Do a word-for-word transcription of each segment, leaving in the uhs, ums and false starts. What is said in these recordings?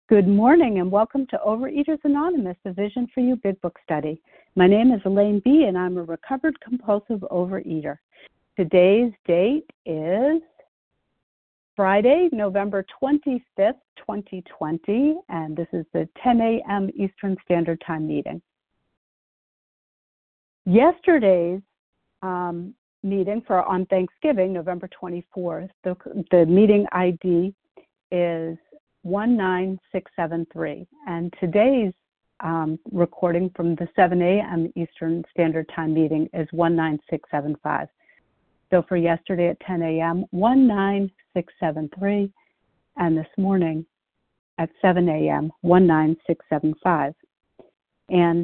Good morning and welcome to Overeaters Anonymous, a Vision for You Big Book Study. My name is Elaine B. and I'm a recovered compulsive overeater. Today's date is Friday, November twenty-fifth, twenty twenty, and this is the ten a.m. Eastern Standard Time meeting. Yesterday's um, meeting for on Thanksgiving, November twenty-fourth, the, the meeting I D is one nine six seven three, and today's um, recording from the seven a.m. Eastern Standard Time meeting is one nine six seven five. So for yesterday at ten a.m., one nine six seven three, and this morning at seven a.m., one nine six seven five. And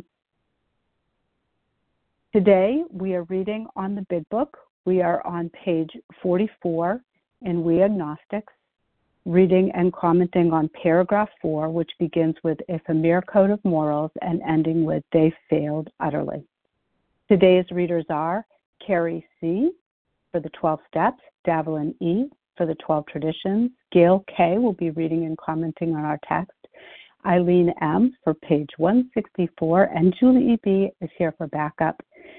today we are reading on the Big Book. We are on page forty-four in We Agnostics, reading and commenting on paragraph four, which begins with "If a mere code of morals" and ending with "They failed utterly." Today's readers are Carrie C. for the twelve steps, Davelin E. for the twelve traditions, Gail K. will be reading and commenting on our text, Eileen M. for page one sixty-four, and Julie E. B. is here for backup.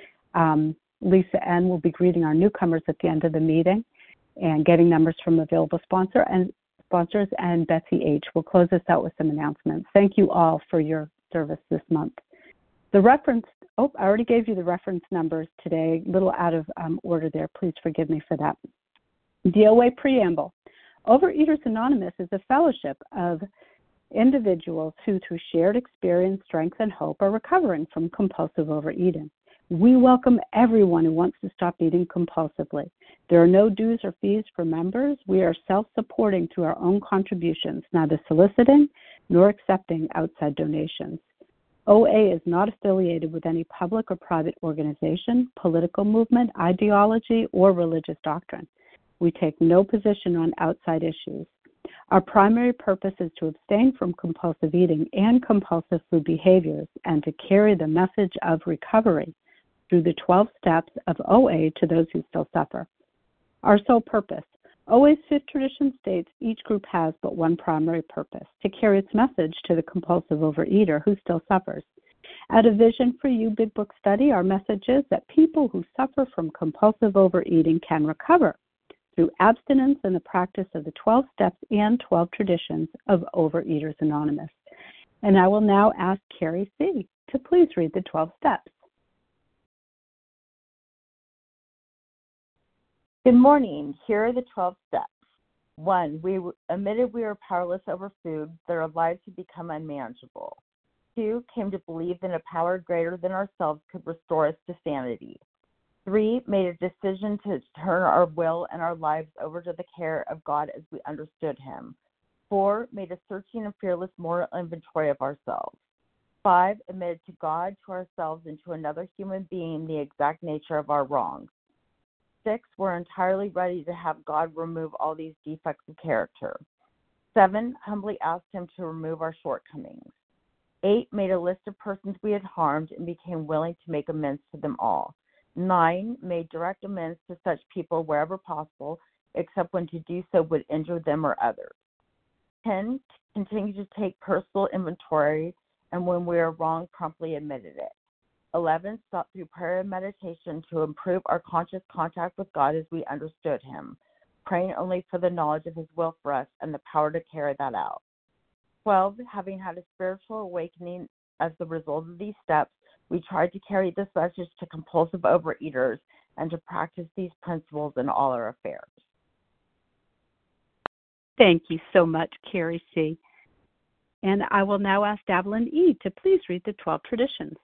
Um, Lisa N. will be greeting our newcomers at the end of the meeting and getting numbers from available sponsor and sponsors, and Betsy H. will close us out with some announcements. Thank you all for your service this month. The reference, oh, I already gave you the reference numbers today, a little out of um, order there. Please forgive me for that. D O A Preamble. Overeaters Anonymous is a fellowship of individuals who, through shared experience, strength, and hope, are recovering from compulsive overeating. We welcome everyone who wants to stop eating compulsively. There are no dues or fees for members. We are self-supporting through our own contributions, neither soliciting nor accepting outside donations. O A is not affiliated with any public or private organization, political movement, ideology, or religious doctrine. We take no position on outside issues. Our primary purpose is to abstain from compulsive eating and compulsive food behaviors and to carry the message of recovery through the twelve steps of O A to those who still suffer. Our sole purpose. O A's fifth tradition states each group has but one primary purpose, to carry its message to the compulsive overeater who still suffers. At a Vision for You Big Book Study, our message is that people who suffer from compulsive overeating can recover through abstinence and the practice of the twelve steps and twelve traditions of Overeaters Anonymous. And I will now ask Carrie C. to please read the twelve steps. Good morning. Here are the twelve steps. One, we admitted we were powerless over food, that our lives had become unmanageable. Two, came to believe that a power greater than ourselves could restore us to sanity. Three, made a decision to turn our will and our lives over to the care of God as we understood Him. Four, made a searching and fearless moral inventory of ourselves. Five, admitted to God, to ourselves, and to another human being the exact nature of our wrongs. Six, we're entirely ready to have God remove all these defects of character. Seven, humbly asked Him to remove our shortcomings. Eight, made a list of persons we had harmed and became willing to make amends to them all. Nine, made direct amends to such people wherever possible, except when to do so would injure them or others. Ten, continued to take personal inventory, and when we were wrong, promptly admitted it. eleven, sought through prayer and meditation to improve our conscious contact with God as we understood Him, praying only for the knowledge of His will for us and the power to carry that out. twelve, having had a spiritual awakening as the result of these steps, we tried to carry this message to compulsive overeaters and to practice these principles in all our affairs. Thank you so much, Carrie C. And I will now ask Davelin E. to please read the twelve traditions.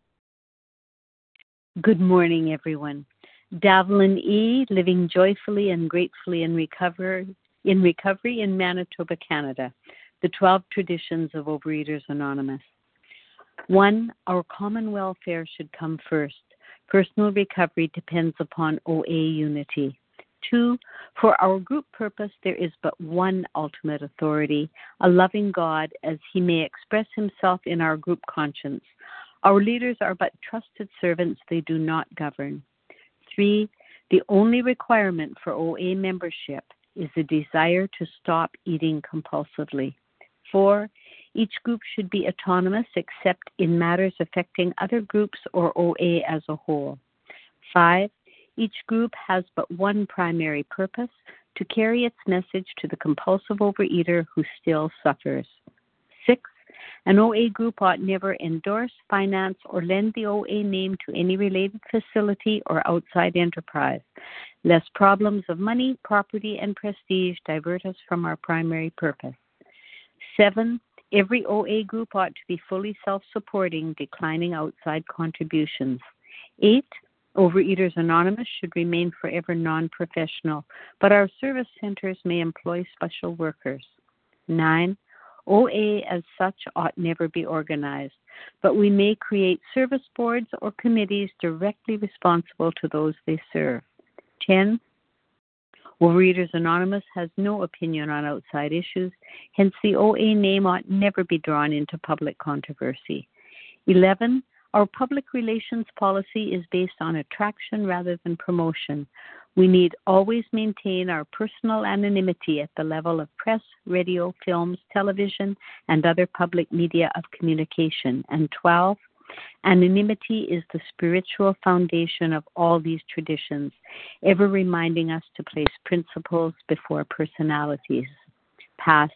Good morning, everyone. Davelin E., living joyfully and gratefully in recovery, in recovery in Manitoba, Canada. The twelve traditions of Overeaters Anonymous. One, our common welfare should come first. Personal recovery depends upon O A unity. Two, for our group purpose, there is but one ultimate authority, a loving God, as He may express Himself in our group conscience. Our leaders are but trusted servants, they do not govern. Three, the only requirement for O A membership is the desire to stop eating compulsively. Four, Each group should be autonomous except in matters affecting other groups or O A as a whole. Five, each group has but one primary purpose, to carry its message to the compulsive overeater who still suffers. Six, an O A group ought never endorse, finance, or lend the O A name to any related facility or outside enterprise, lest problems of money, property, and prestige divert us from our primary purpose. Seven, every O A group ought to be fully self-supporting, declining outside contributions. Eight, Overeaters Anonymous should remain forever non-professional, but our service centers may employ special workers. Nine, O A as such ought never be organized, but we may create service boards or committees directly responsible to those they serve. Ten, Overeaters Anonymous has no opinion on outside issues, hence the O A name ought never be drawn into public controversy. Eleven, our public relations policy is based on attraction rather than promotion. We need always maintain our personal anonymity at the level of press, radio, films, television, and other public media of communication. And twelve, anonymity is the spiritual foundation of all these traditions, ever reminding us to place principles before personalities. Pass.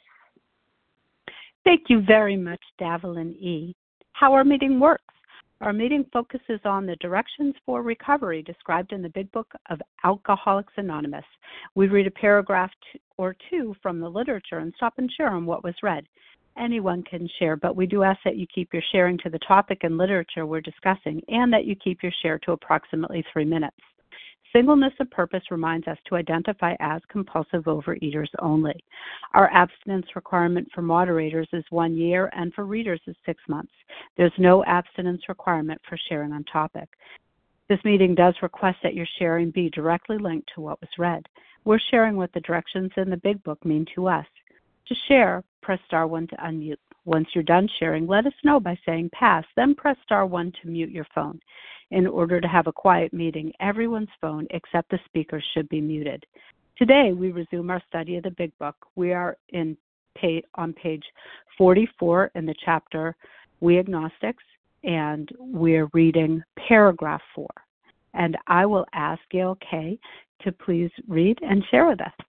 Thank you very much, Davelin E. How our meeting works. Our meeting focuses on the directions for recovery described in the Big Book of Alcoholics Anonymous. We read a paragraph or two from the literature and stop and share on what was read. Anyone can share, but we do ask that you keep your sharing to the topic and literature we're discussing, and that you keep your share to approximately three minutes. Singleness of purpose reminds us to identify as compulsive overeaters only. Our abstinence requirement for moderators is one year and for readers is six months. There's no abstinence requirement for sharing on topic. This meeting does request that your sharing be directly linked to what was read. We're sharing what the directions in the Big Book mean to us. To share, press star one to unmute. Once you're done sharing, let us know by saying pass, then press star one to mute your phone. In order to have a quiet meeting, everyone's phone except the speaker should be muted. Today, we resume our study of the Big Book. We are in page, on page forty-four in the chapter We Agnostics, and we're reading paragraph four. And I will ask Gail Kay to please read and share with us.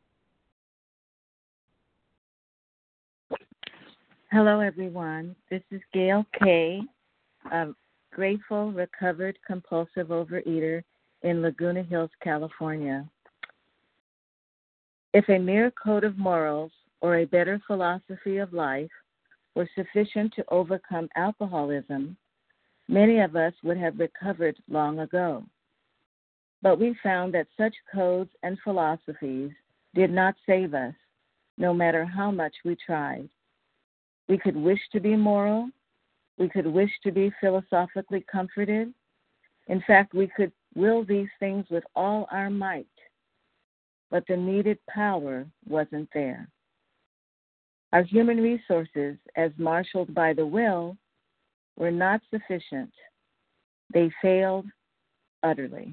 Hello, everyone. This is Gail Kay, a grateful, recovered, compulsive overeater in Laguna Hills, California. If a mere code of morals or a better philosophy of life were sufficient to overcome alcoholism, many of us would have recovered long ago. But we found that such codes and philosophies did not save us, no matter how much we tried. We could wish to be moral. We could wish to be philosophically comforted. In fact, we could will these things with all our might, but the needed power wasn't there. Our human resources, as marshaled by the will, were not sufficient. They failed utterly.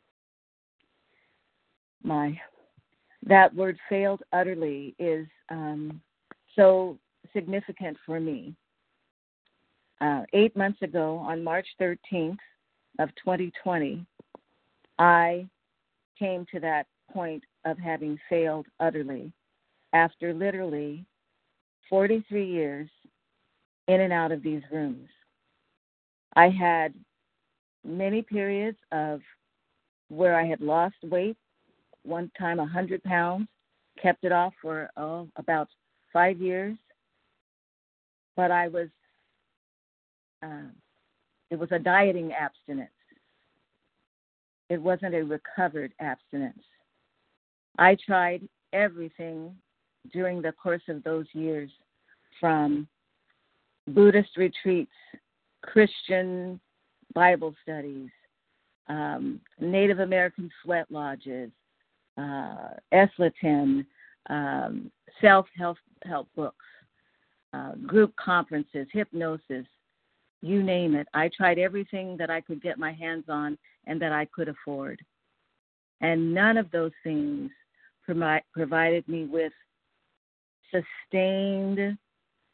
My, that word failed utterly is um, so significant for me. Uh, eight months ago, on March thirteenth of twenty twenty, I came to that point of having failed utterly after literally forty-three years in and out of these rooms. I had many periods of where I had lost weight, one time one hundred pounds, kept it off for oh, about five years. But I was, uh, it was a dieting abstinence. It wasn't a recovered abstinence. I tried everything during the course of those years, from Buddhist retreats, Christian Bible studies, um, Native American sweat lodges, uh, Eslitin, um, self-help help books, uh, group conferences, hypnosis, you name it. I tried everything that I could get my hands on and that I could afford. And none of those things provi- provided me with sustained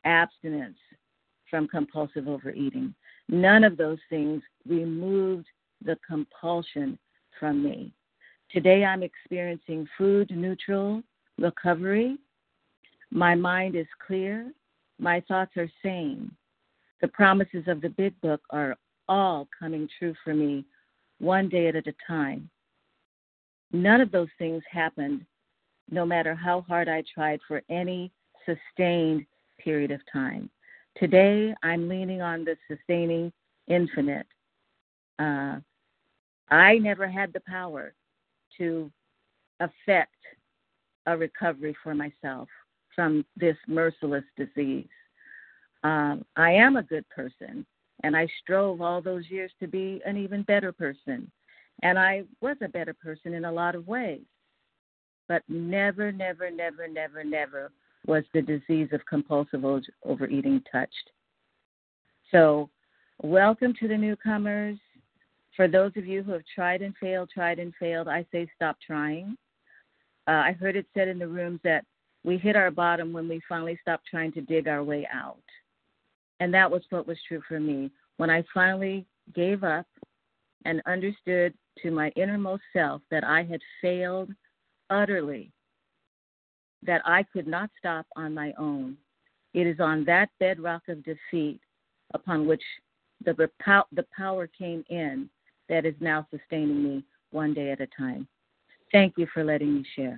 abstinence from compulsive overeating. None of those things removed the compulsion from me. Today I'm experiencing food neutral recovery. My mind is clear. My thoughts are sane. The promises of the Big Book are all coming true for me one day at a time. None of those things happened no matter how hard I tried for any sustained period of time. Today, I'm leaning on the sustaining infinite. Uh, I never had the power to affect a recovery for myself from this merciless disease. Um, I am a good person, and I strove all those years to be an even better person. And I was a better person in a lot of ways. But never, never, never, never, never was the disease of compulsive overeating touched. So welcome to the newcomers. For those of you who have tried and failed, tried and failed, I say stop trying. Uh, I heard it said in the rooms that we hit our bottom when we finally stopped trying to dig our way out. And that was what was true for me. When I finally gave up and understood to my innermost self that I had failed utterly, that I could not stop on my own. It is on that bedrock of defeat upon which the, the power came in that is now sustaining me one day at a time. Thank you for letting me share.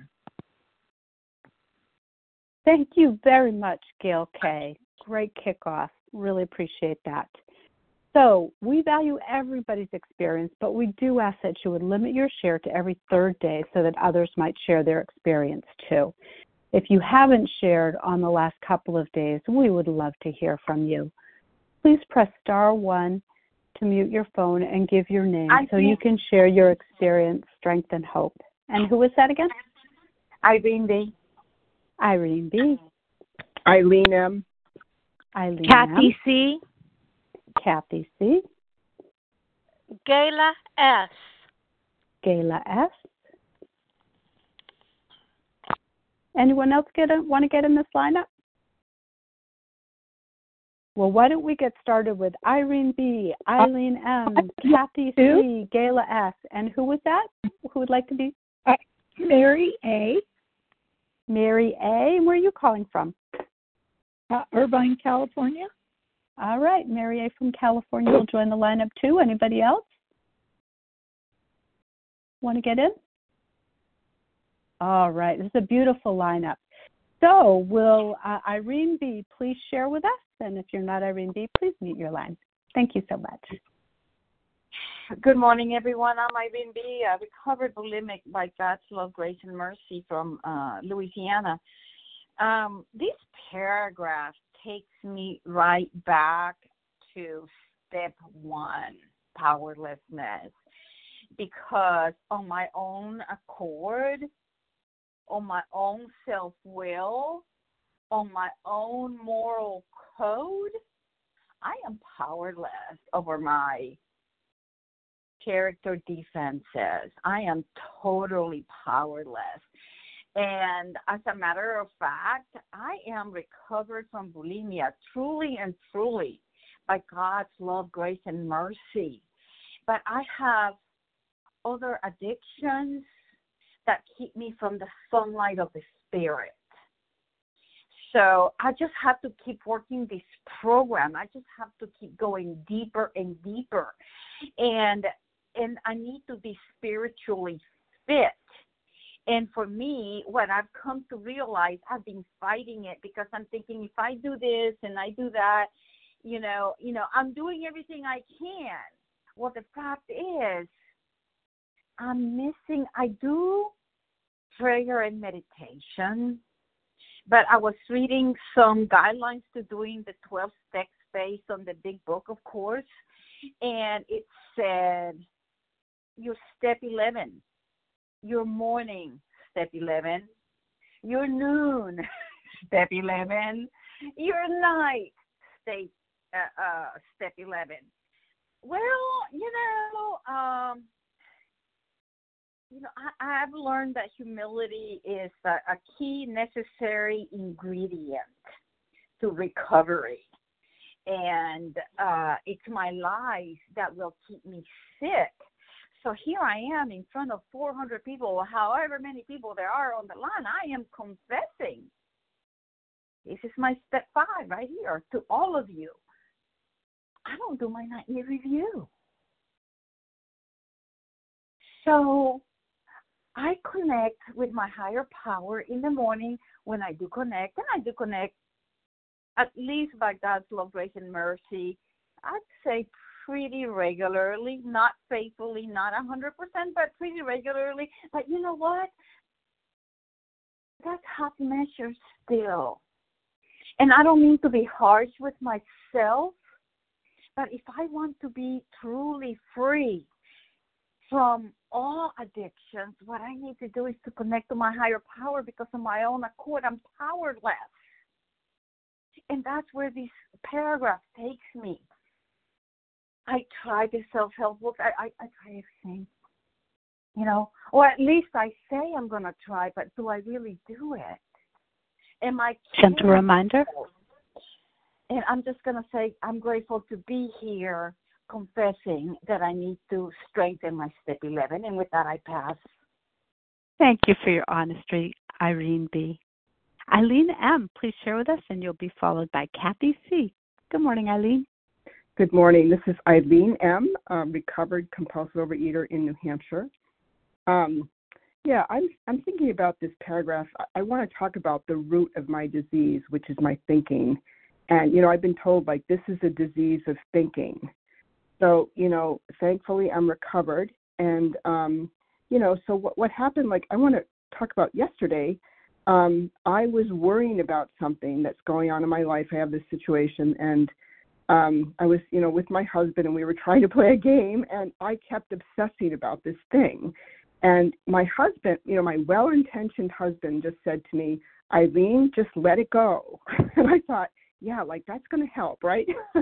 Thank you very much, Gail K. Great kickoff. Really appreciate that. So we value everybody's experience, but we do ask that you would limit your share to every third day so that others might share their experience too. If you haven't shared on the last couple of days, we would love to hear from you. Please press star one to mute your phone and give your name I so you can share your experience, strength, and hope. And who was that again? Irene B. Irene B. Eileen M. Eileen Kathy M. C. Kathy C. Gayla S. Gayla S. Anyone else get a, want to get in this lineup? Well, why don't we get started with Irene B., Eileen M., Kathy C., Gayla S., and who was that? Who would like to be? Uh, Mary A. Mary A. Where are you calling from? Uh, Irvine, California. All right, Mary A. from California will join the lineup too. Anybody else want to get in? All right, this is a beautiful lineup. So will uh, Irene B. please share with us? And if you're not Irene B., please mute your line. Thank you so much. Good morning, everyone. I'm Irene B., a recovered bulimic by God's love, grace, and mercy from uh, Louisiana. Um, this paragraph takes me right back to step one, powerlessness, because on my own accord, on my own self-will, on my own moral code, I am powerless over my character defenses. I am totally powerless. And as a matter of fact, I am recovered from bulimia truly and truly by God's love, grace, and mercy. But I have other addictions that keep me from the sunlight of the Spirit. So I just have to keep working this program. I just have to keep going deeper and deeper. And and I need to be spiritually fit. And for me, what I've come to realize, I've been fighting it because I'm thinking if I do this and I do that, you know, you know, I'm doing everything I can. Well, the fact is, I'm missing, I do prayer and meditation, but I was reading some guidelines to doing the twelve steps based on the Big Book, of course, and it said, your step eleven, your morning, step eleven, your noon, step eleven, your night, step, uh, uh, step eleven. Well, you know, um, you know, I, I've learned that humility is a, a key necessary ingredient to recovery. And uh, it's my lies that will keep me sick. So here I am in front of four hundred people, however many people there are on the line. I am confessing. This is my step five right here to all of you. I don't do my nightly review. So I connect with my higher power in the morning when I do connect, and I do connect at least by God's love, grace, and mercy, I'd say pretty regularly, not faithfully, not one hundred percent, but pretty regularly. But you know what? That's half measure still. And I don't mean to be harsh with myself, but if I want to be truly free from all addictions, what I need to do is to connect to my higher power, because of my own accord, I'm powerless. And that's where this paragraph takes me. I try the self-help book. I, I, I try everything, you know, or at least I say I'm going to try, but do I really do it? Am I Gentle reminder? And I'm just going to say I'm grateful to be here confessing that I need to strengthen my step eleven. And with that, I pass. Thank you for your honesty, Irene B. Eileen M., please share with us, and you'll be followed by Kathy C. Good morning, Eileen. Good morning. This is Eileen M., um, recovered compulsive overeater in New Hampshire. Um, yeah, I'm I'm thinking about this paragraph. I, I want to talk about the root of my disease, which is my thinking. And, you know, I've been told, like, this is a disease of thinking. So, you know, thankfully I'm recovered. And, um, you know, so what, what happened, like, I want to talk about yesterday. Um, I was worrying about something that's going on in my life. I have this situation, and um, I was, you know, with my husband, and we were trying to play a game, and I kept obsessing about this thing. And my husband, you know, my well-intentioned husband just said to me, Eileen, just let it go. And I thought, yeah, like that's going to help, right?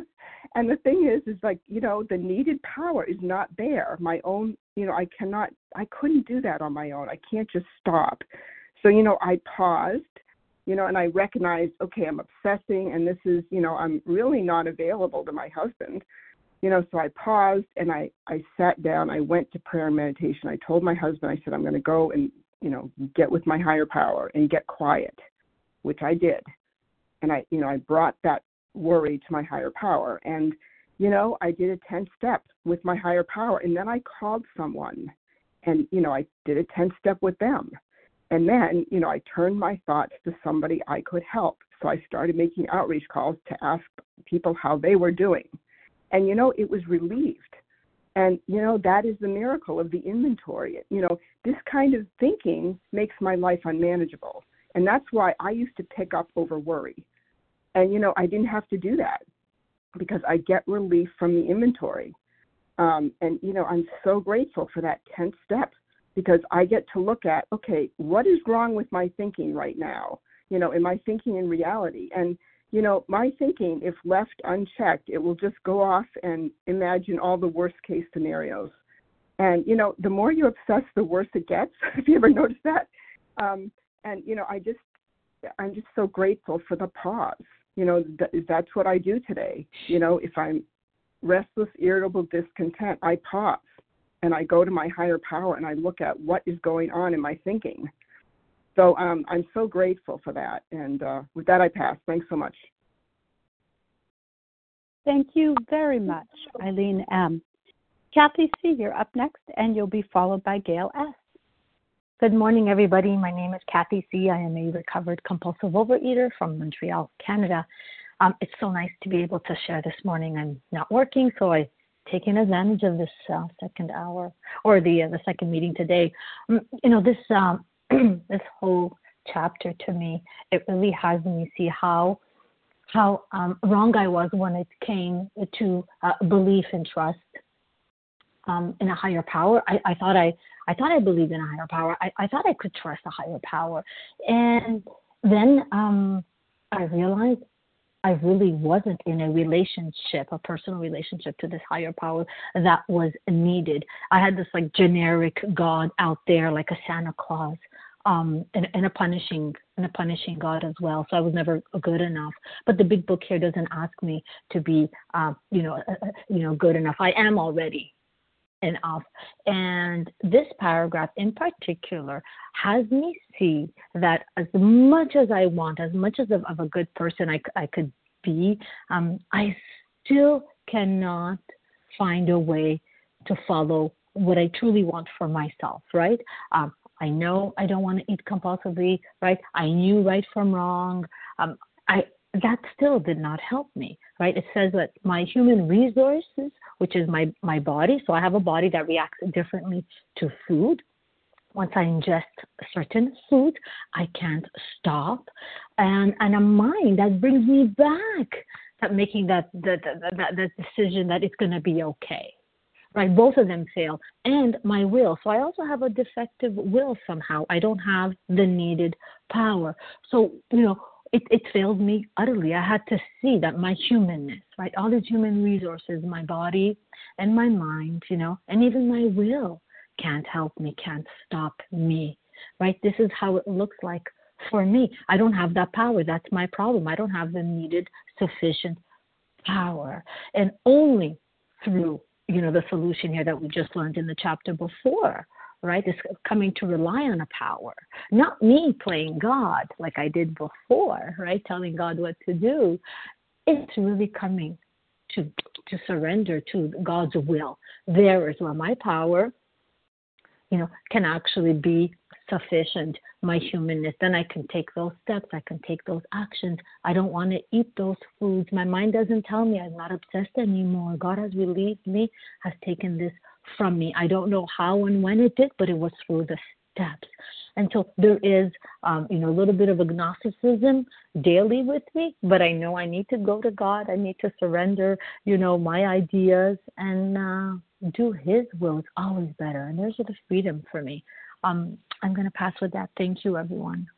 And the thing is, is like, you know, the needed power is not there. My own, you know, I cannot, I couldn't do that on my own. I can't just stop. So, you know, I paused, you know, and I recognized, okay, I'm obsessing, and this is, you know, I'm really not available to my husband. You know, so I paused, and I, I sat down. I went to prayer and meditation. I told my husband, I said, I'm going to go and, you know, get with my higher power and get quiet, which I did. And I, you know, I brought that worry to my higher power. And, you know, I did a ten step with my higher power. And then I called someone, and, you know, I did a ten step with them. And then, you know, I turned my thoughts to somebody I could help. So I started making outreach calls to ask people how they were doing. And, you know, it was relieved. And, you know, that is the miracle of the inventory. You know, this kind of thinking makes my life unmanageable. And that's why I used to pick up over worry. And, you know, I didn't have to do that because I get relief from the inventory. Um, and, you know, I'm so grateful for that tenth step, because I get to look at, okay, what is wrong with my thinking right now? You know, am I thinking in reality? And, you know, my thinking, if left unchecked, it will just go off and imagine all the worst case scenarios. And, you know, the more you obsess, the worse it gets. Have you ever noticed that? Um, and, you know, I just, I'm just so grateful for the pause. You know, th- that's what I do today. You know, if I'm restless, irritable, discontent, I pause. And I go to my higher power, and I look at what is going on in my thinking. So um, I'm so grateful for that. And uh, with that, I pass. Thanks so much. Thank you very much, Eileen M. Kathy C., you're up next, and you'll be followed by Gail S. Good morning, everybody. My name is Kathy C. I am a recovered compulsive overeater from Montreal, Canada. Um, it's so nice to be able to share this morning. I'm not working, so I taking advantage of this uh, second hour or the uh, the second meeting today. Um, you know, this um, this whole chapter to me, it really has me see how how um, wrong I was when it came to uh, belief and trust um, in a higher power. I, I thought I I thought I believed in a higher power. I, I thought I could trust a higher power, and then um, I realized I really wasn't in a relationship, a personal relationship to this higher power that was needed. I had this like generic God out there, like a Santa Claus, um, and, and a punishing and a punishing God as well. So I was never good enough. But the big book here doesn't ask me to be, uh, you know, uh, you know, good enough. I am already enough. And this paragraph in particular has me see that as much as I want, as much as of, of a good person I, I could be, um, I still cannot find a way to follow what I truly want for myself, right? Um, I know I don't want to eat compulsively, right? I knew right from wrong. Um, I that still did not help me, right? It says that my human resources, which is my, my body, so I have a body that reacts differently to food. Once I ingest certain food, I can't stop. And, and a mind that brings me back, that making that, that, that, that, that decision that it's going to be okay. Right, both of them fail, and my will. So I also have a defective will somehow. I don't have the needed power. So, you know, it, it failed me utterly. I had to see that my humanness, right, all these human resources, my body and my mind, you know, and even my will can't help me, can't stop me, right? This is how it looks like for me. I don't have that power. That's my problem. I don't have the needed sufficient power. And only through you know, the solution here that we just learned in the chapter before, right, is coming to rely on a power. Not me playing God like I did before, right, telling God what to do. It's really coming to to surrender to God's will. There is where my power, you know, can actually be sufficient, my humanness. Then I can take those steps. I can take those actions. I don't want to eat those foods. My mind doesn't tell me I'm not obsessed anymore. God has relieved me, has taken this from me. I don't know how and when it did, but it was through the steps. And so there is, um, you know, a little bit of agnosticism daily with me, but I know I need to go to God. I need to surrender, you know, my ideas and uh, do His will. It's always better. And there's the freedom for me. Um, I'm going to pass with that. Thank you, everyone.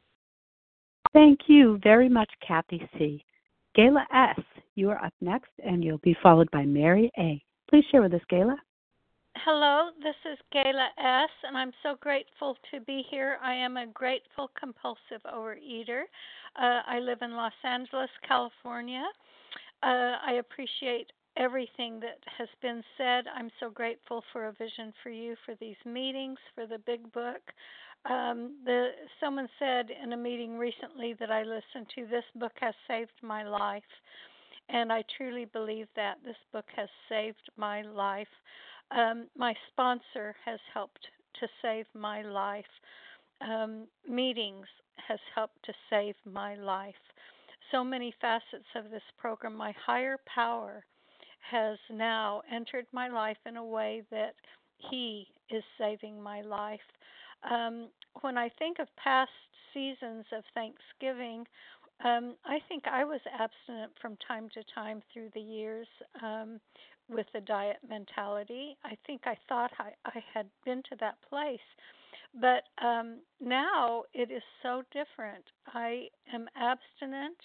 Thank you very much, Kathy C. Gayla S., you are up next, and you'll be followed by Mary A. Please share with us, Gayla. Hello, this is Gayla S., and I'm so grateful to be here. I am a grateful compulsive overeater. Uh, I live in Los Angeles, California. Uh, I appreciate everything that has been said. I'm so grateful for A Vision for You, for these meetings, for the big book. Um, the someone said in a meeting recently that I listened to, this book has saved my life, and I truly believe that this book has saved my life. Um, my sponsor has helped to save my life. Um, meetings has helped to save my life. So many facets of this program. My higher power has now entered my life in a way that He is saving my life. Um, when I think of past seasons of Thanksgiving, um, I think I was abstinent from time to time through the years um, with the diet mentality. I think I thought I, I had been to that place. But um, now it is so different. I am abstinent.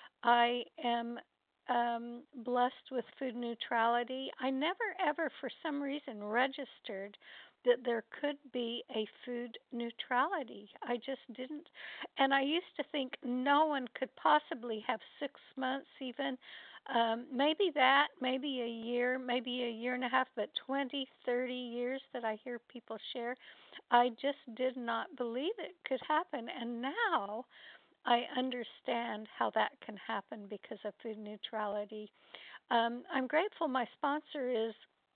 I am um, blessed with food neutrality. I never ever, for some reason, registered that there could be a food neutrality. I just didn't. And I used to think no one could possibly have six months even. Um, maybe that, maybe a year, maybe a year and a half, but twenty, thirty years that I hear people share, I just did not believe it could happen. And now I understand how that can happen because of food neutrality. Um, I'm grateful my sponsor is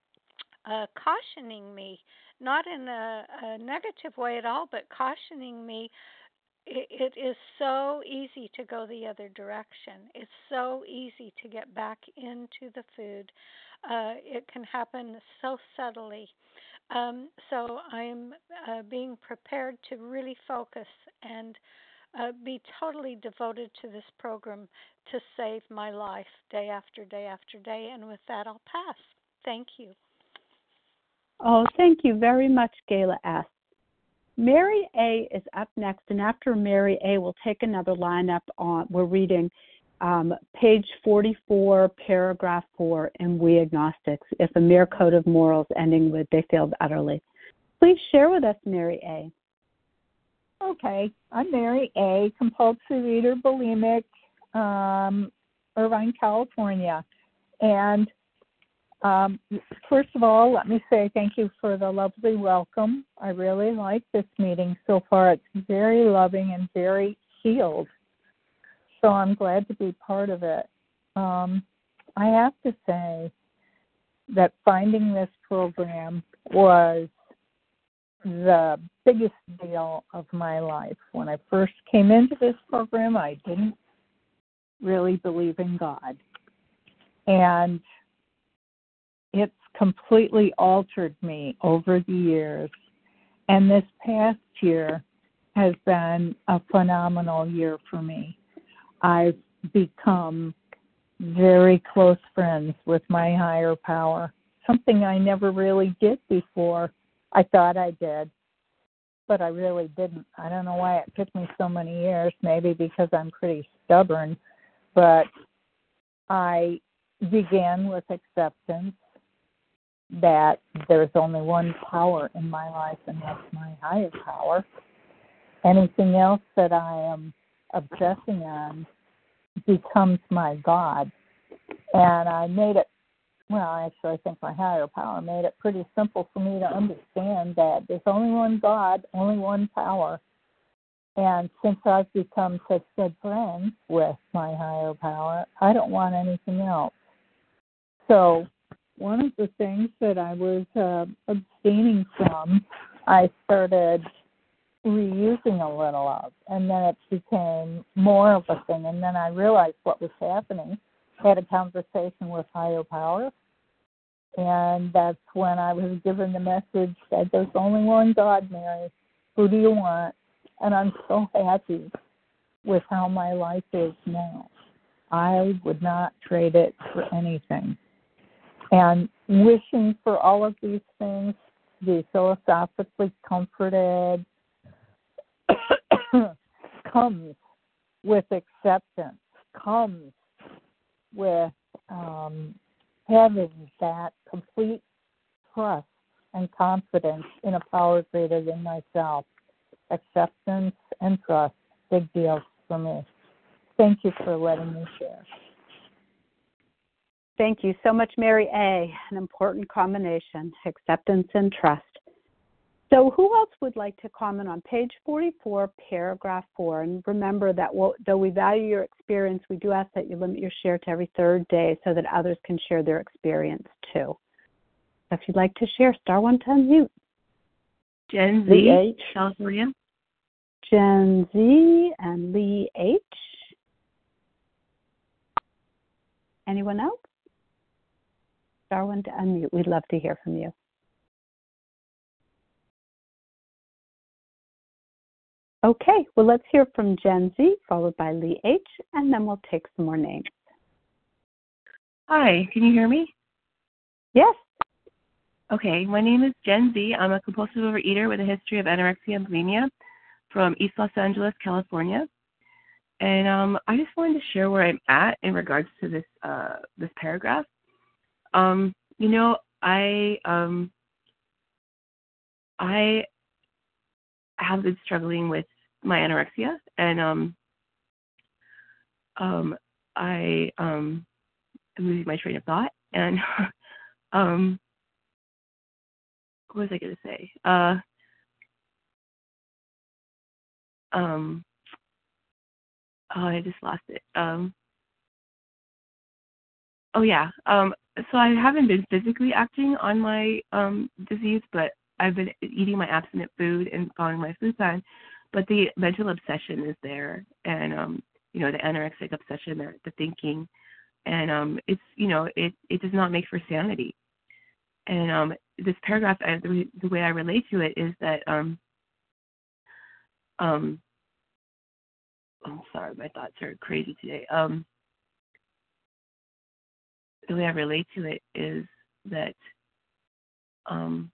uh, cautioning me, not in a, a negative way at all, but cautioning me. It, it is so easy to go the other direction. It's so easy to get back into the food. Uh, it can happen so subtly. Um, so I'm uh, being prepared to really focus and uh, be totally devoted to this program to save my life day after day after day. And with that, I'll pass. Thank you. Oh, thank you very much, Gayla S. Mary A. is up next, and after Mary A., we'll take another lineup on. We're reading um, page forty-four, paragraph four, in We Agnostics, if a mere code of morals ending with they failed utterly. Please share with us, Mary A. Okay, I'm Mary A., compulsive eater, bulimic, um, Irvine, California. And um, first of all, let me say thank you for the lovely welcome. I really like this meeting so far. It's very loving and very healed. So I'm glad to be part of it. Um, I have to say that finding this program was the biggest deal of my life. When I first came into this program, I didn't really believe in God. And it's completely altered me over the years. And this past year has been a phenomenal year for me. I've become very close friends with my higher power, something I never really did before. I thought I did, but I really didn't. I don't know why it took me so many years, maybe because I'm pretty stubborn, but I began with acceptance that there's only one power in my life, and that's my higher power. Anything else that I am obsessing on becomes my God. And I made it, well, actually I think my higher power made it pretty simple for me to understand that there's only one God, only one power. And since I've become such good friends with my higher power, I don't want anything else. So one of the things that I was uh, abstaining from, I started reusing a little of, and then it became more of a thing, and then I realized what was happening. I had a conversation with higher power, and that's when I was given the message that there's only one God, Mary. Who do you want? And I'm so happy with how my life is now. I would not trade it for anything. And wishing for all of these things, to be philosophically comforted, comes with acceptance, comes with um, having that complete trust and confidence in a power greater than myself. Acceptance and trust, big deals for me. Thank you for letting me share. Thank you so much, Mary A. An important combination, acceptance and trust. So who else would like to comment on page forty-four, paragraph four? And remember that we'll, though we value your experience, we do ask that you limit your share to every third day so that others can share their experience too. So if you'd like to share, star one to unmute. Jen Z, H. California. Jen Z and Lee H. Anyone else? Star one to unmute. We'd love to hear from you. Okay, well, let's hear from Jen Z, followed by Lee H, and then we'll take some more names. Hi, can you hear me? Yes. Okay, my name is Jen Z. I'm a compulsive overeater with a history of anorexia and bulimia from East Los Angeles, California. And um, I just wanted to share where I'm at in regards to this uh, this paragraph. Um, you know, I um, I have been struggling with my anorexia, and um, um, I um, am losing my train of thought. And um, what was I going to say? Uh, um, oh, I just lost it. Um, oh yeah. Um, so I haven't been physically acting on my um, disease, but I've been eating my abstinent food and following my food plan. But the mental obsession is there, and um, you know, the anorexic obsession, the, the thinking, and um, it's you know, it it does not make for sanity. And um, this paragraph, I, the, the way I relate to it is that um, um, I'm sorry, my thoughts are crazy today. Um, the way I relate to it is that, um,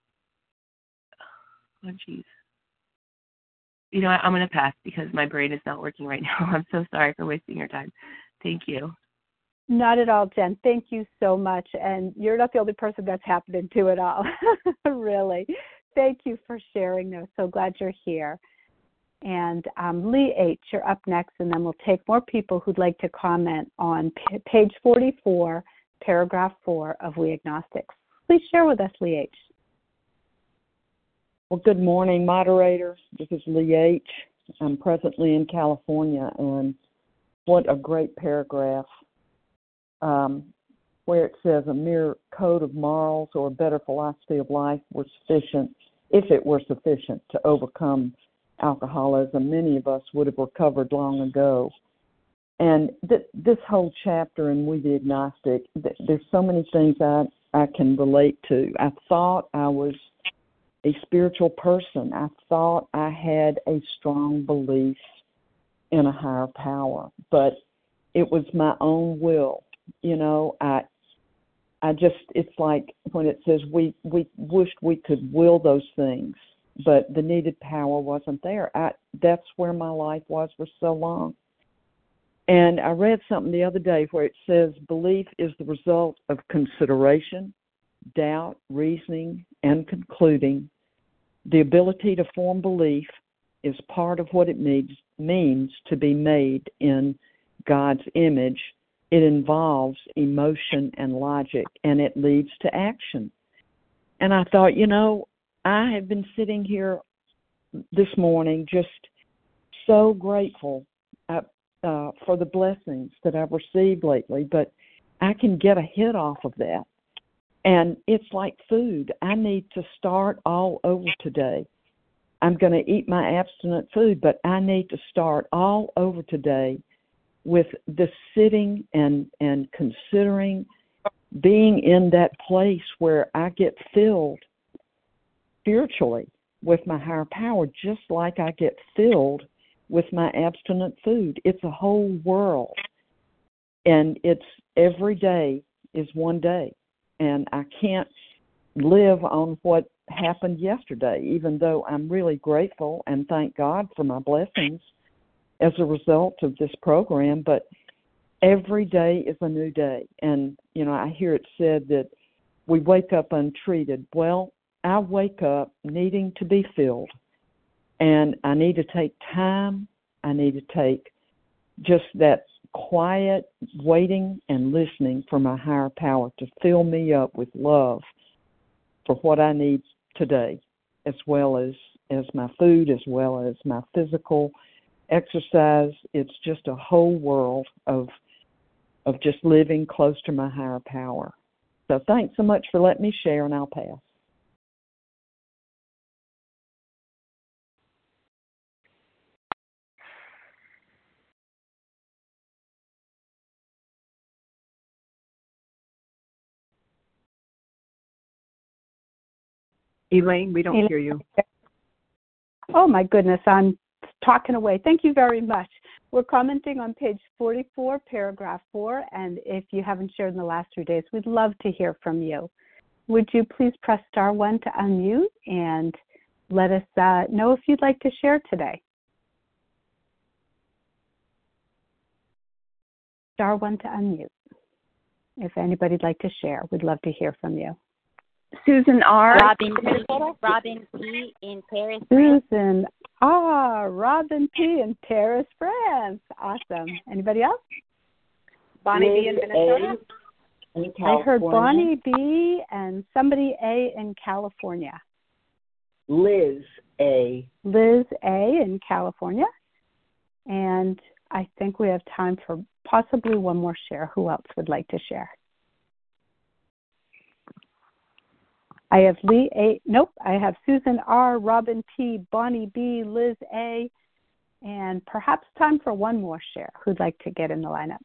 oh geez, you know, I, I'm going to pass because my brain is not working right now. I'm so sorry for wasting your time. Thank you. Not at all, Jen. Thank you so much. And you're not the only person that's happening to at all, really. Thank you for sharing. I'm so glad you're here. And um, Lee H., you're up next, and then we'll take more people who'd like to comment on p- page forty-four, paragraph four of We Agnostics. Please share with us, Lee H. Well, good morning, moderator. This is Lee H. I'm presently in California, and what a great paragraph um, where it says a mere code of morals or a better philosophy of life were sufficient, if it were sufficient to overcome alcoholism, many of us would have recovered long ago. And th- this whole chapter in We the Agnostic, th- there's so many things I, I can relate to. I thought I was a spiritual person. I thought I had a strong belief in a higher power, but it was my own will. You know, I I just, it's like when it says we, we wished we could will those things, but the needed power wasn't there. I, that's where my life was for so long. And I read something the other day where it says belief is the result of consideration, doubt, reasoning, and concluding. The ability to form belief is part of what it means, means to be made in God's image. It involves emotion and logic, and it leads to action. And I thought, you know, I have been sitting here this morning just so grateful uh, uh, for the blessings that I've received lately, but I can get a hit off of that. And it's like food. I need to start all over today. I'm going to eat my abstinent food, but I need to start all over today with the sitting and, and considering being in that place where I get filled spiritually with my higher power, just like I get filled with my abstinent food. It's a whole world, and it's every day is one day, and I can't live on what happened yesterday, even though I'm really grateful and thank God for my blessings as a result of this program. But every day is a new day. And, you know, I hear it said that we wake up untreated. Well, I wake up needing to be filled, and I need to take time. I need to take just that quiet waiting and listening for my higher power to fill me up with love for what I need today, as well as, as my food, as well as my physical exercise. It's just a whole world of of just living close to my higher power. So thanks so much for letting me share, and I'll pass. Elaine, we don't Elaine. hear you. Oh, my goodness, I'm talking away. Thank you very much. We're commenting on page forty-four, paragraph four, and if you haven't shared in the last three days, we'd love to hear from you. Would you please press star one to unmute and let us uh, know if you'd like to share today? Star one to unmute. If anybody'd like to share, we'd love to hear from you. Susan R. Robin P. Robin P. in Paris, France. Susan R. Robin P. in Paris, France. Awesome. Anybody else? Bonnie B. in Minnesota. In I heard Bonnie B. and somebody A. in California. Liz A. Liz A. in California. And I think we have time for possibly one more share. Who else would like to share? I have Lee A. Nope. I have Susan R., Robin P., Bonnie B., Liz A., and perhaps time for one more share. Who'd like to get in the lineup?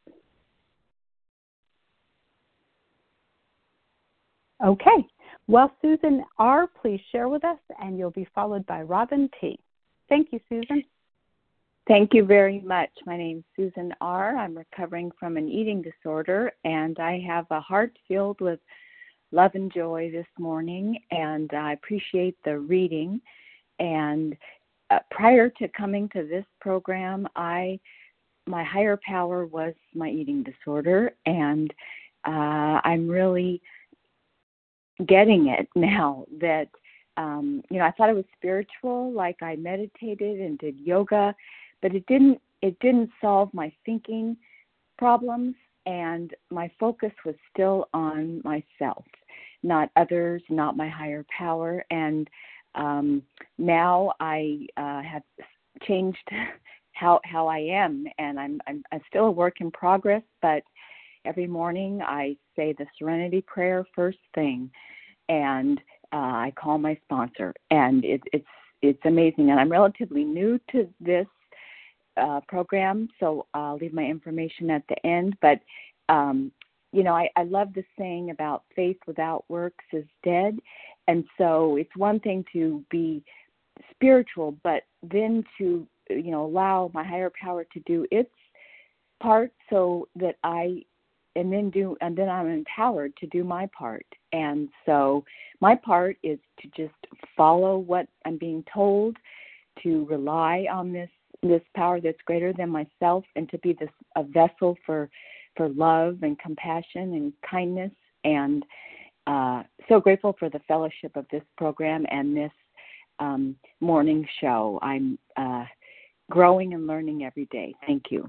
Okay. Well, Susan R., please share with us, and you'll be followed by Robin P. Thank you, Susan. Thank you very much. My name's Susan R. I'm recovering from an eating disorder, and I have a heart filled with love and joy this morning, and I appreciate the reading. And uh, prior to coming to this program, I my higher power was my eating disorder, and uh, I'm really getting it now that um, you know, I thought it was spiritual, like I meditated and did yoga, but it didn't, it didn't solve my thinking problems, and my focus was still on myself, not others, not my higher power. And um, now I uh, have changed how how I am, and I'm, I'm I'm still a work in progress, but every morning I say the Serenity Prayer first thing, and uh, I call my sponsor, and it, it's it's amazing. And I'm relatively new to this uh, program, so I'll leave my information at the end. But um, you know, I, I love the saying about faith without works is dead, and so it's one thing to be spiritual, but then to you know allow my higher power to do its part, so that I and then do and then I'm empowered to do my part. And so my part is to just follow what I'm being told, to rely on this this power that's greater than myself, and to be this a vessel for for love and compassion and kindness. And uh, so grateful for the fellowship of this program and this um, morning show. I'm uh, growing and learning every day. Thank you.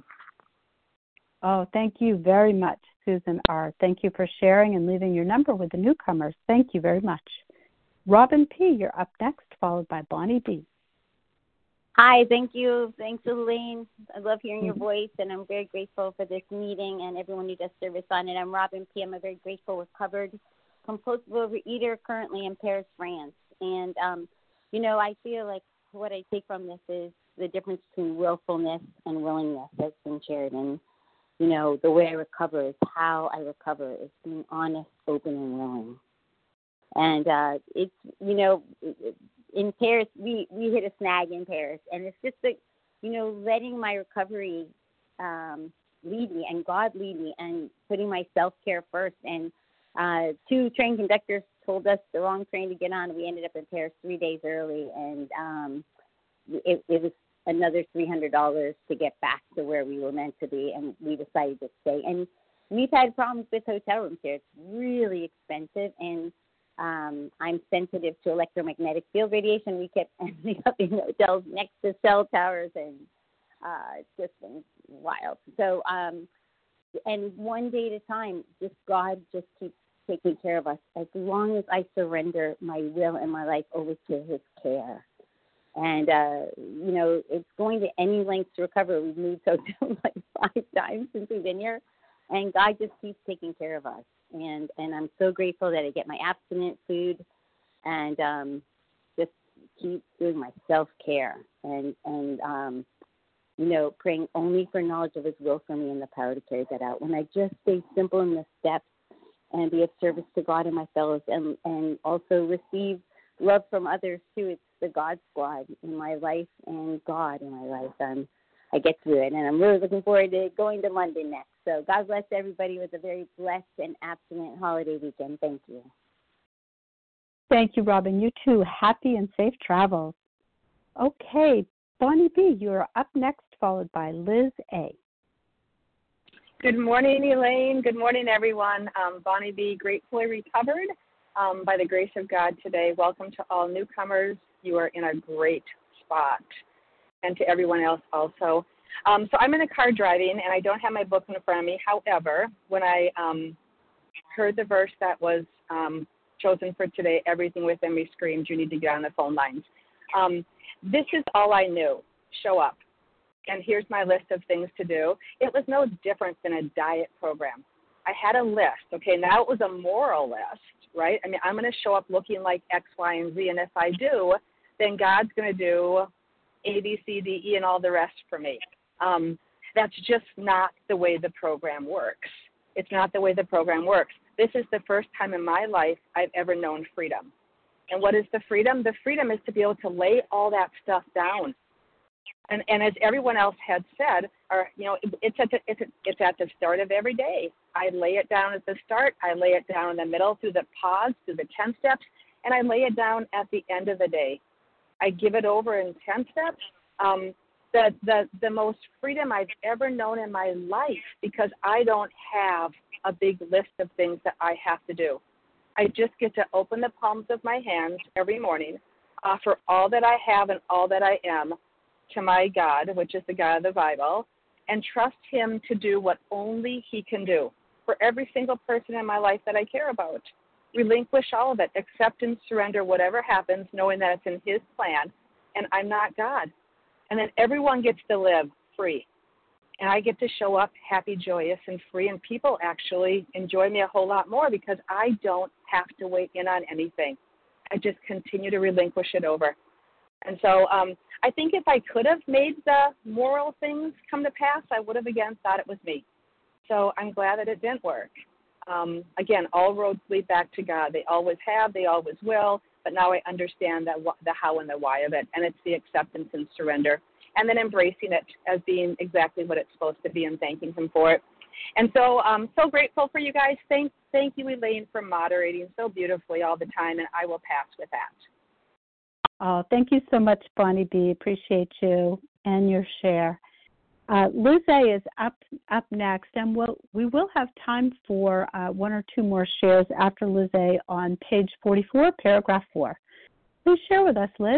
Oh, thank you very much, Susan R. Thank you for sharing and leaving your number with the newcomers. Thank you very much. Robin P., you're up next, followed by Bonnie B. Hi, thank you. Thanks, Elaine. I love hearing Mm-hmm. your voice, and I'm very grateful for this meeting and everyone who does service on it. I'm Robin P. I'm a very grateful, recovered, compulsive overeater currently in Paris, France. And, um, you know, I feel like what I take from this is the difference between willfulness and willingness that's been shared. And, you know, the way I recover is how I recover is being honest, open, and willing. And uh, it's, you know, in Paris, we, we hit a snag in Paris. And it's just, like, you know, letting my recovery um, lead me and God lead me and putting my self-care first. And uh, two train conductors told us the wrong train to get on. We ended up in Paris three days early. And um, it, it was another three hundred dollars to get back to where we were meant to be, and we decided to stay. And we've had problems with hotel rooms here. It's really expensive, and um, I'm sensitive to electromagnetic field radiation. We kept ending up in hotels next to cell towers, and uh, it's just been wild. So, um, and one day at a time, just God just keeps taking care of us as long as I surrender my will and my life over to His care. And, uh, you know, it's going to any lengths to recover. We've moved hotels like five times since we've been here, and God just keeps taking care of us. And, and I'm so grateful that I get my abstinent food and um, just keep doing my self-care and, and um, you know, praying only for knowledge of His will for me and the power to carry that out. When I just stay simple in the steps and be of service to God and my fellows, and, and also receive love from others, too. It's the God squad in my life and God in my life. Um, I get to it, and I'm really looking forward to going to London next. So God bless everybody with a very blessed and abstinent holiday weekend. Thank you. Thank you, Robin. You too. Happy and safe travels. Okay, Bonnie B., you're up next, followed by Liz A. Good morning, Elaine. Good morning, everyone. Um, Bonnie B., gratefully recovered um, by the grace of God today. Welcome to all newcomers. You are in a great spot. And to everyone else also. Um, so I'm in a car driving, and I don't have my book in front of me. However, when I um, heard the verse that was um, chosen for today, everything within me screamed, you need to get on the phone lines. Um, this is all I knew. Show up. And here's my list of things to do. It was no different than a diet program. I had a list. Okay, now it was a moral list, right? I mean, I'm going to show up looking like X, Y, and Z, and if I do, then God's going to do A, B, C, D, E, and all the rest for me. Um, that's just not the way the program works. It's not the way the program works. This is the first time in my life I've ever known freedom. And what is the freedom? The freedom is to be able to lay all that stuff down. And, and as everyone else had said, or you know, it, it's at the, it's, it's at the start of every day. I lay it down at the start. I lay it down in the middle through the pause, through the ten steps, and I lay it down at the end of the day. I give it over in ten steps. Um, the, the, the most freedom I've ever known in my life, because I don't have a big list of things that I have to do. I just get to open the palms of my hands every morning, offer all that I have and all that I am to my God, which is the God of the Bible, and trust him to do what only he can do for every single person in my life that I care about. Relinquish all of it, accept and surrender whatever happens, knowing that it's in his plan, and I'm not God. And then everyone gets to live free. And I get to show up happy, joyous, and free, and people actually enjoy me a whole lot more because I don't have to weigh in on anything. I just continue to relinquish it over. And so um, I think if I could have made the moral things come to pass, I would have again thought it was me. So I'm glad that it didn't work. Um, again, all roads lead back to God. They always have, they always will, but now I understand that the how and the why of it, and it's the acceptance and surrender, and then embracing it as being exactly what it's supposed to be and thanking him for it. And so I'm um, so grateful for you guys. Thank, thank you, Elaine, for moderating so beautifully all the time, and I will pass with that. Oh, thank you so much, Bonnie B. Appreciate you and your share. Uh, Liz A. is up up next, and we'll, we will have time for uh, one or two more shares after Liz A. on page forty-four, paragraph four. Please share with us, Liz.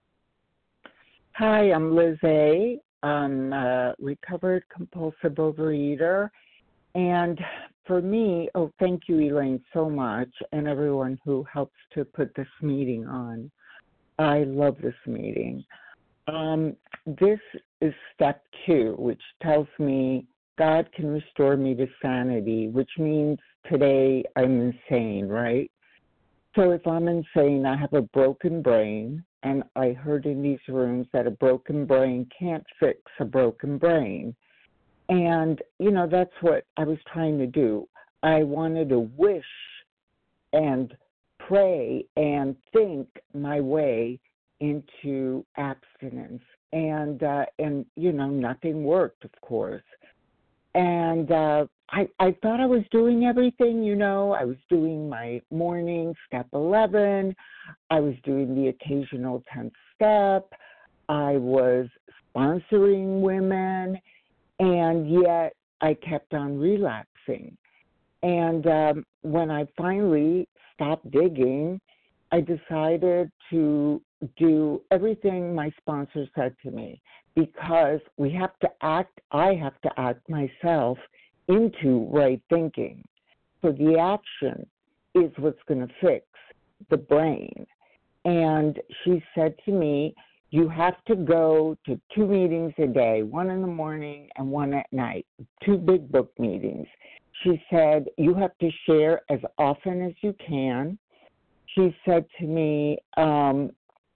Hi, I'm Liz A. I'm a recovered compulsive overeater, and for me, oh, thank you, Elaine, so much, and everyone who helps to put this meeting on. I love this meeting. Um, this is step two, which tells me God can restore me to sanity, which means today I'm insane, right? So if I'm insane, I have a broken brain, and I heard in these rooms that a broken brain can't fix a broken brain. And, you know, that's what I was trying to do. I wanted to wish and pray and think my way into abstinence, and uh, and you know, nothing worked, of course. And uh, I I thought I was doing everything. You know, I was doing my morning step eleven. I was doing the occasional tenth step. I was sponsoring women, and yet I kept on relapsing. And um, when I finally stopped digging, I decided to do everything my sponsor said to me, because we have to act, I have to act myself into right thinking. So the action is what's going to fix the brain. And she said to me, you have to go to two meetings a day, one in the morning and one at night, two big book meetings. She said, you have to share as often as you can. She said to me, um,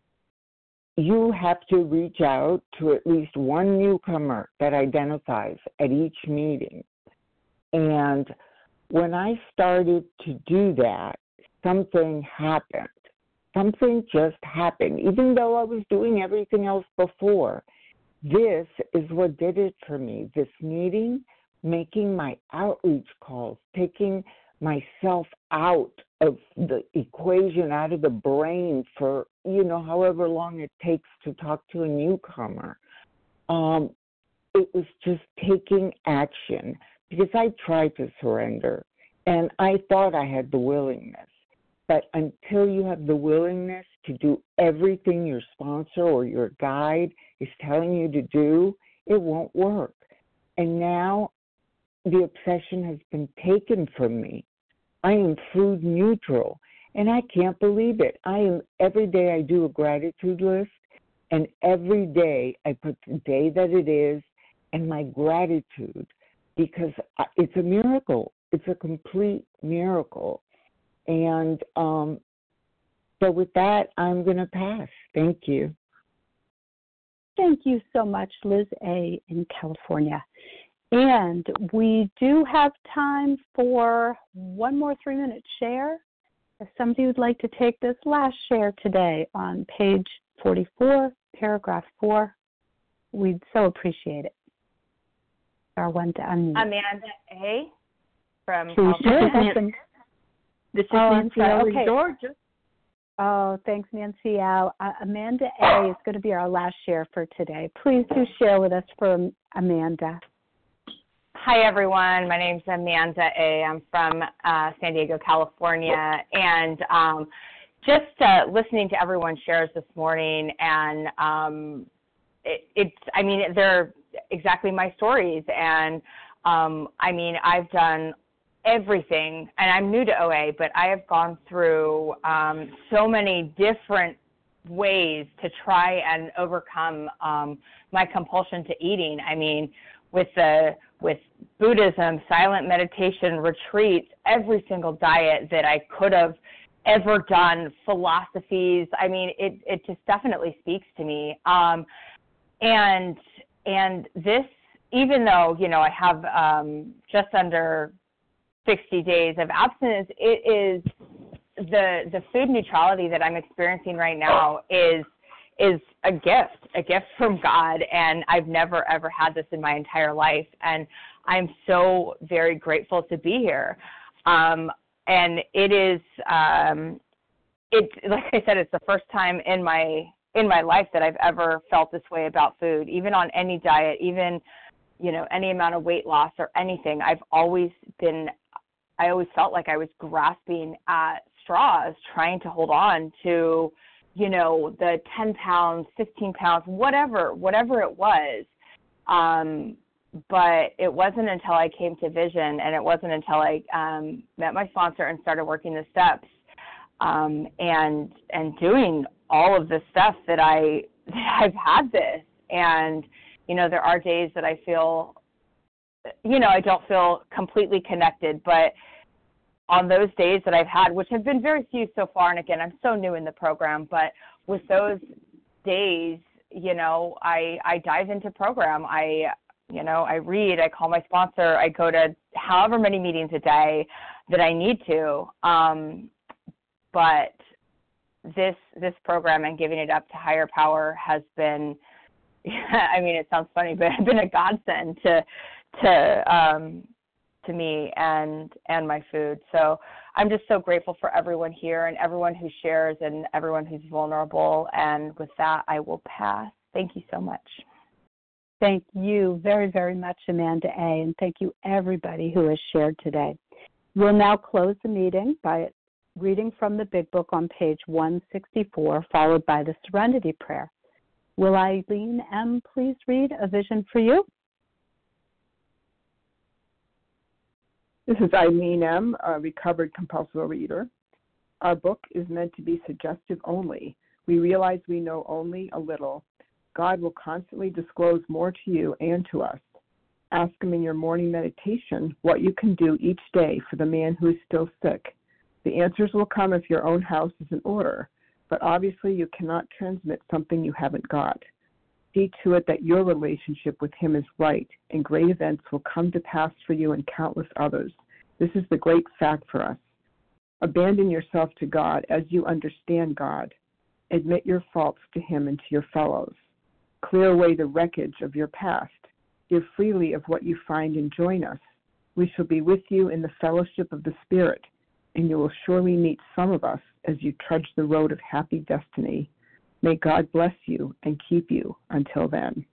you have to reach out to at least one newcomer that identifies at each meeting. And when I started to do that, something happened. Something just happened. Even though I was doing everything else before, this is what did it for me. This meeting, making my outreach calls, taking myself out of the equation, out of the brain for, you know, however long it takes to talk to a newcomer. Um, it was just taking action, because I tried to surrender and I thought I had the willingness. But until you have the willingness to do everything your sponsor or your guide is telling you to do, it won't work. And now the obsession has been taken from me. I am food neutral, and I can't believe it. I am, every day I do a gratitude list, and every day I put the day that it is and my gratitude, because it's a miracle. It's a complete miracle. And um, so with that, I'm going to pass. Thank you. Thank you so much, Liz A. in California. And we do have time for one more three-minute share. If somebody would like to take this last share today on page forty-four, paragraph four, we'd so appreciate it. Our one to unmute. Amanda A. from Please California. This is oh, Nancy L. okay. Georgia. Oh, thanks, Nancy L. Uh, Amanda A. is going to be our last share for today. Please do share with us for Amanda. hi, everyone. My name's Amanda A. I'm from uh, San Diego, California. And um, just uh, listening to everyone's shares this morning, and um, it, it's, I mean, they're exactly my stories. And um, I mean, I've done everything, and I'm new to O A, but I have gone through um, so many different ways to try and overcome um, my compulsion to eating. I mean, with the with Buddhism, silent meditation, retreats, every single diet that I could have ever done, philosophies. I mean, it it just definitely speaks to me. Um, and and this, even though, you know, I have um, just under sixty days of abstinence, it is the the food neutrality that I'm experiencing right now is is a gift, a gift from God, and I've never, ever had this in my entire life, and I'm so very grateful to be here. Um, and it is, um, it like I said, it's the first time in my in my life that I've ever felt this way about food, even on any diet, even, you know, any amount of weight loss or anything. I've always been, I always felt like I was grasping at straws, trying to hold on to, you know, the ten pounds, fifteen pounds, whatever, whatever it was. Um, but it wasn't until I came to Vision, and it wasn't until I um, met my sponsor and started working the steps um, and and doing all of the stuff that I that I've had this. And, you know, there are days that I feel, you know, I don't feel completely connected, but on those days that I've had, which have been very few so far, and again, I'm so new in the program, but with those days, you know, I I dive into program. I, you know, I read, I call my sponsor, I go to however many meetings a day that I need to. Um, but this this program and giving it up to higher power has been, I mean, it sounds funny, but it's been a godsend to to um, to me and and my food. So I'm just so grateful for everyone here and everyone who shares and everyone who's vulnerable. And with that, I will pass. Thank you so much. Thank you very, very much, Amanda A., and thank you everybody who has shared today. We'll now close the meeting by reading from the Big Book on page one sixty-four, followed by the Serenity Prayer. Will Eileen M. please read A Vision for You? This is Eileen M., a recovered compulsive overeater. Our book is meant to be suggestive only. We realize we know only a little. God will constantly disclose more to you and to us. Ask Him in your morning meditation what you can do each day for the man who is still sick. The answers will come if your own house is in order, but obviously you cannot transmit something you haven't got. See to it that your relationship with Him is right, and great events will come to pass for you and countless others. This is the great fact for us. Abandon yourself to God as you understand God. Admit your faults to Him and to your fellows. Clear away the wreckage of your past. Give freely of what you find and join us. We shall be with you in the fellowship of the Spirit, and you will surely meet some of us as you trudge the road of happy destiny. May God bless you and keep you until then.